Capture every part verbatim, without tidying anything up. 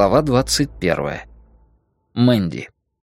Глава двадцать первая. Мэнди.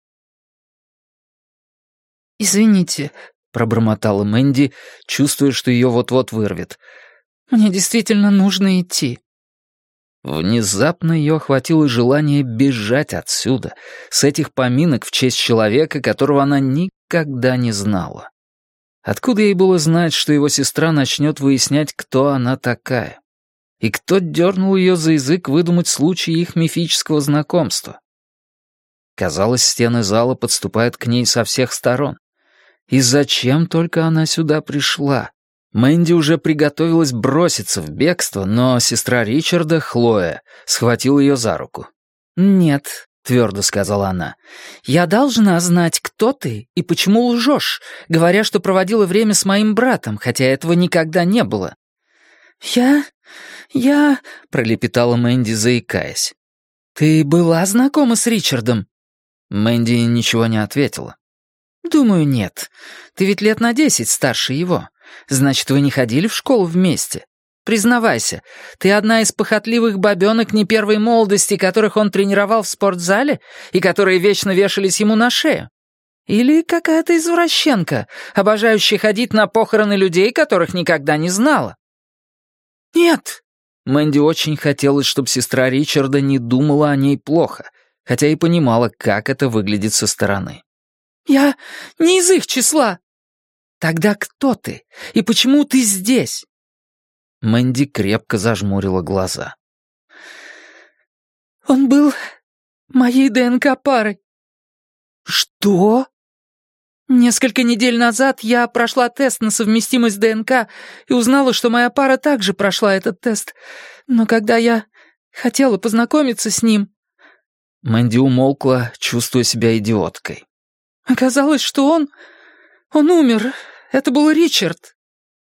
«Извините», — пробормотала Мэнди, чувствуя, что ее вот-вот вырвет. «Мне действительно нужно идти». Внезапно ее охватило желание бежать отсюда, с этих поминок в честь человека, которого она никогда не знала. Откуда ей было знать, что его сестра начнет выяснять, кто она такая? И кто дернул ее за язык выдумать случай их мифического знакомства? Казалось, стены зала подступают к ней со всех сторон. И зачем только она сюда пришла? Мэнди уже приготовилась броситься в бегство, но сестра Ричарда, Хлоя, схватила ее за руку. «Нет», — твердо сказала она, — «я должна знать, кто ты и почему лжешь, говоря, что проводила время с моим братом, хотя этого никогда не было». «Я... я...» — пролепетала Мэнди, заикаясь. «Ты была знакома с Ричардом?» Мэнди ничего не ответила. «Думаю, нет. Ты ведь лет на десять старше его. Значит, вы не ходили в школу вместе? Признавайся, ты одна из похотливых бабёнок не первой молодости, которых он тренировал в спортзале и которые вечно вешались ему на шею? Или какая-то извращенка, обожающая ходить на похороны людей, которых никогда не знала?» «Нет!» Мэнди очень хотелось, чтобы сестра Ричарда не думала о ней плохо, хотя и понимала, как это выглядит со стороны. «Я не из их числа!» «Тогда кто ты? И почему ты здесь?» Мэнди крепко зажмурила глаза. «Он был моей ДНК-парой». «Что?» «Несколько недель назад я прошла тест на совместимость ДНК и узнала, что моя пара также прошла этот тест. Но когда я хотела познакомиться с ним...» Мэнди умолкла, чувствуя себя идиоткой. «Оказалось, что он... он умер. Это был Ричард».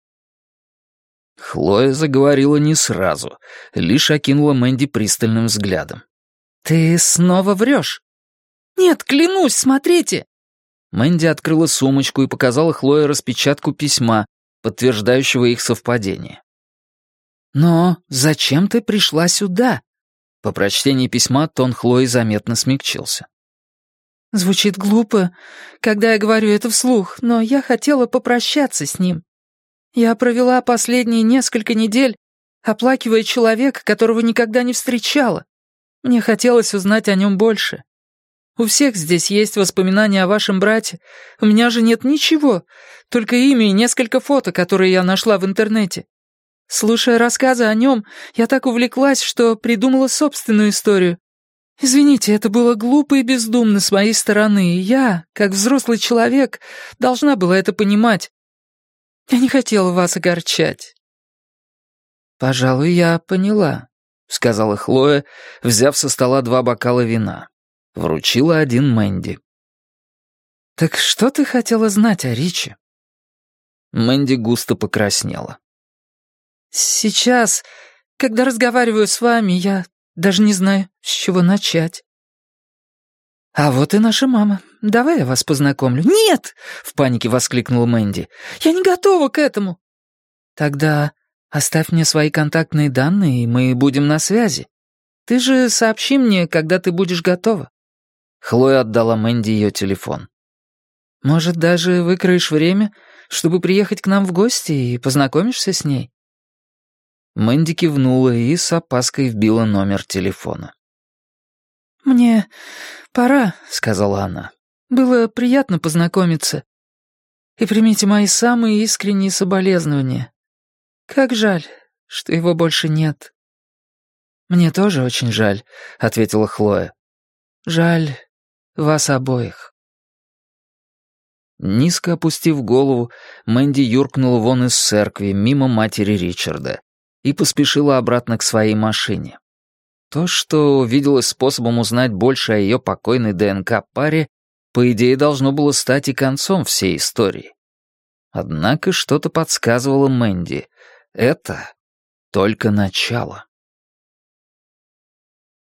Хлоя заговорила не сразу, лишь окинула Мэнди пристальным взглядом. «Ты снова врешь?» «Нет, клянусь, смотрите!» Мэнди открыла сумочку и показала Хлое распечатку письма, подтверждающего их совпадение. «Но зачем ты пришла сюда?» По прочтении письма тон Хлои заметно смягчился. «Звучит глупо, когда я говорю это вслух, но я хотела попрощаться с ним. Я провела последние несколько недель, оплакивая человека, которого никогда не встречала. Мне хотелось узнать о нем больше. У всех здесь есть воспоминания о вашем брате. У меня же нет ничего, только имя и несколько фото, которые я нашла в интернете. Слушая рассказы о нем, я так увлеклась, что придумала собственную историю. Извините, это было глупо и бездумно с моей стороны, и я, как взрослый человек, должна была это понимать. Я не хотела вас огорчать». «Пожалуй, я поняла», — сказала Хлоя, взяв со стола два бокала вина. Вручила один Мэнди. «Так что ты хотела знать о Ричи?» Мэнди густо покраснела. «Сейчас, когда разговариваю с вами, я даже не знаю, с чего начать». «А вот и наша мама. Давай я вас познакомлю». «Нет!» — в панике воскликнула Мэнди. «Я не готова к этому». «Тогда оставь мне свои контактные данные, и мы будем на связи. Ты же сообщи мне, когда ты будешь готова». Хлоя отдала Мэнди ее телефон. «Может, даже выкроешь время, чтобы приехать к нам в гости и познакомишься с ней?» Мэнди кивнула и с опаской вбила номер телефона. «Мне пора», — сказала она. «Было приятно познакомиться. И примите мои самые искренние соболезнования. Как жаль, что его больше нет». «Мне тоже очень жаль», — ответила Хлоя. «Жаль вас обоих». Низко опустив голову, Мэнди юркнула вон из церкви мимо матери Ричарда и поспешила обратно к своей машине. То, что виделось способом узнать больше о ее покойной ДНК-паре, по идее, должно было стать и концом всей истории. Однако что-то подсказывало Мэнди. Это только начало.